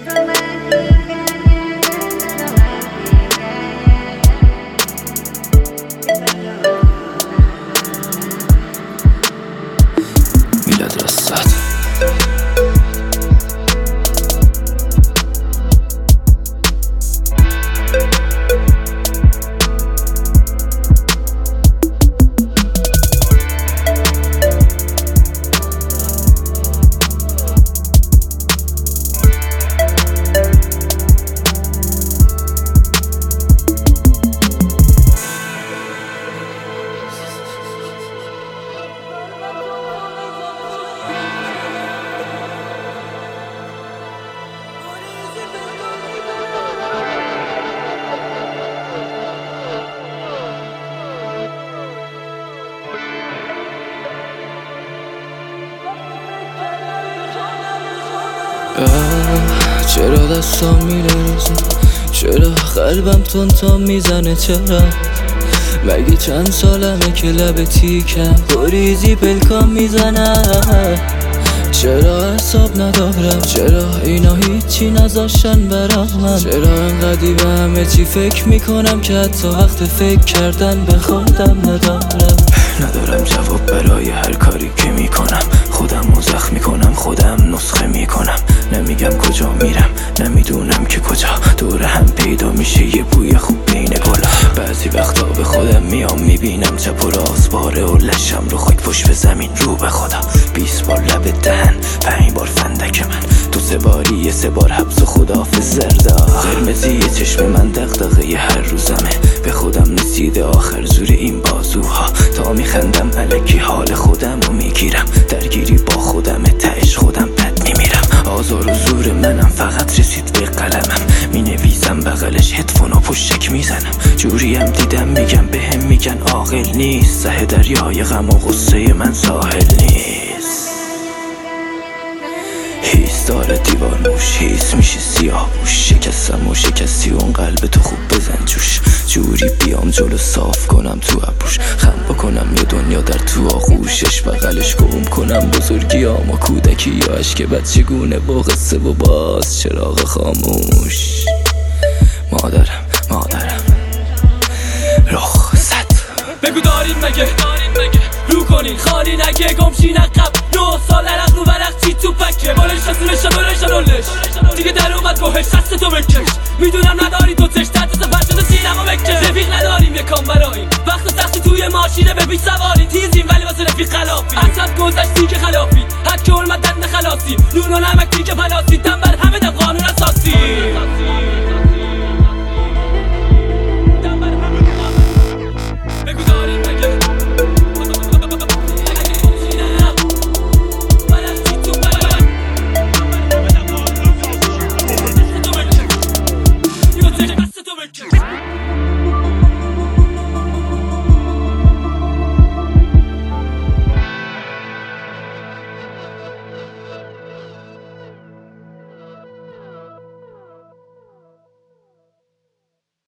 میلاد رستاد چرا دستام میلرزه، چرا قلبم تون میزنه، چرا مگه چند سالمه که لب تیکم بریزی پلکام میزنه، چرا حساب ندارم، چرا اینا هیچی نذاشتن برام من، چرا انقدی به همه چی فکر میکنم که حتی وقت فکر کردن به خودم ندارم جواب برای هر کاری که میکنم، خودم رو زخم میکنم، خودم نسخه میکنم، نمیگم کجا میرم، نمیدونم که کجا، دور هم پیدا میشه یه بوی خوب بین گلا، بعضی وقتا به خودم میام میبینم چپ و راست باره و لشم رو خاک پشت به زمین رو به خدا، 20 بار لب دهن 5 بار فندک من، تو 3 باری 3 بار حبس و خداحافظ زردا، قرمزی چشم من دغدغه ی هر روزمه، به خودم رسیده آخر زور این بازوها، تا میخندم الکی حال خودم رو میگیرم، درگیری با خودم تهش خودم بد میمیرم، آزار و زور منم فقط رسید به قلمم، مینویسم بغلش هدفون و پشک میزنم، جوریم دیدم میگم بهم میگن عاقل نیست، سه دریای غم و غصه من ساحل نیست، هیس داره دیوار موش، هیس میشه سیاه بوش، شکستم و شکستی اون قلب تو خوب بزن جوش، جوری بیام جلو صاف کنم تو ابروش، خم بکنم یه دنیا در تو آغوشش، بغلش گم کنم بزرگیام و کودکی یا عشق بچگونه با قصه و باز چراغ خاموش، مادرم رخصت بگو دارین مگه رو کنین خالی نگه گمشین عقب 9 سال عرق رو ورق چی تو پکه بالش رسونش بالش رولش دیگه در اومد گوهش دست تو بکش میدونم